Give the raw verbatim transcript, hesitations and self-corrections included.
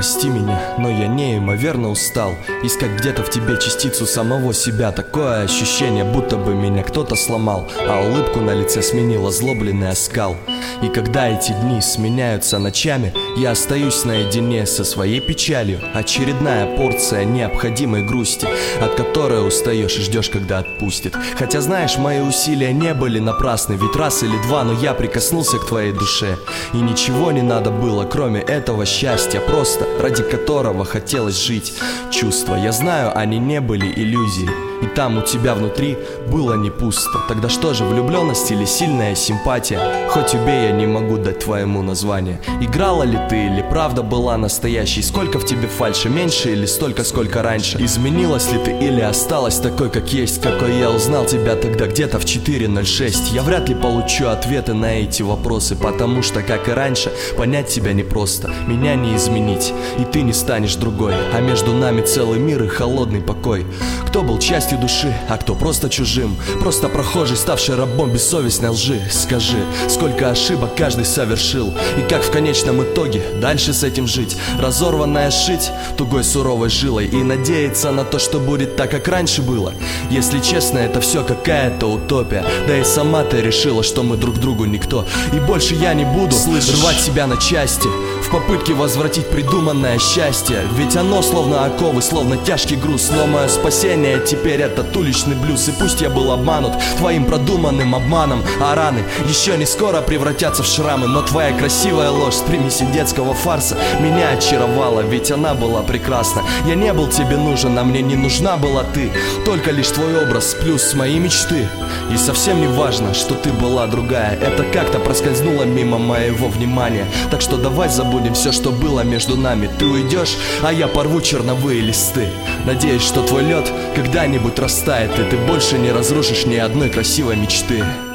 прости меня, но я неимоверно устал искать где-то в тебе частицу самого себя. Такое ощущение, будто бы меня кто-то сломал, а улыбку на лице сменил озлобленный оскал. И когда эти дни сменяются ночами, я остаюсь наедине со своей печалью. Очередная порция необходимой грусти, от которой устаешь и ждешь, когда отпустит. Хотя знаешь, мои усилия не были напрасны, ведь раз или два, но я прикоснулся к твоей душе. И ничего не надо было, кроме этого счастья, просто ради которого хотелось жить. Чувства, я знаю, они не были иллюзией, и там у тебя внутри было не пусто. Тогда что же, влюбленность или сильная симпатия? Хоть убей, я не могу дать твоему название. Играла ли ты или правда была настоящей? Сколько в тебе фальши, меньше или столько, сколько раньше? Изменилась ли ты или осталась такой, как есть? Какой я узнал тебя тогда где-то в четыре ноль шесть. Я вряд ли получу ответы на эти вопросы, потому что, как и раньше, понять тебя непросто. Меня не изменить, и ты не станешь другой, а между нами целый мир и холодный покой. Кто был частью души, а кто просто чужим, просто прохожий, ставший рабом бессовестной лжи. Скажи, сколько ошибок каждый совершил, и как в конечном итоге дальше с этим жить? Разорванная шить тугой суровой жилой и надеяться на то, что будет так, как раньше было. Если честно, это все какая-то утопия. Да и сама ты решила, что мы друг другу никто. И больше я не буду Слышишь? рвать себя на части в попытке возвратить придуманное счастье. Ведь оно словно оковы, словно тяжкий груз. Но мое спасение теперь этот уличный блюз. И пусть я был обманут твоим продуманным обманом, а раны еще не скоро превратятся в шрамы. Но твоя красивая ложь с примесью детского фарса меня очаровала, ведь она была прекрасна. Я не был тебе нужен, а мне не нужна была ты. Только лишь твой образ плюс мои мечты. И совсем не важно, что ты была другая. Это как-то проскользнуло мимо моего внимания. Так что давай забудем все, что было между нами. Ты уйдешь, а я порву черновые листы. Надеюсь, что твой лед когда-нибудь растает, и ты больше не разрушишь ни одной красивой мечты.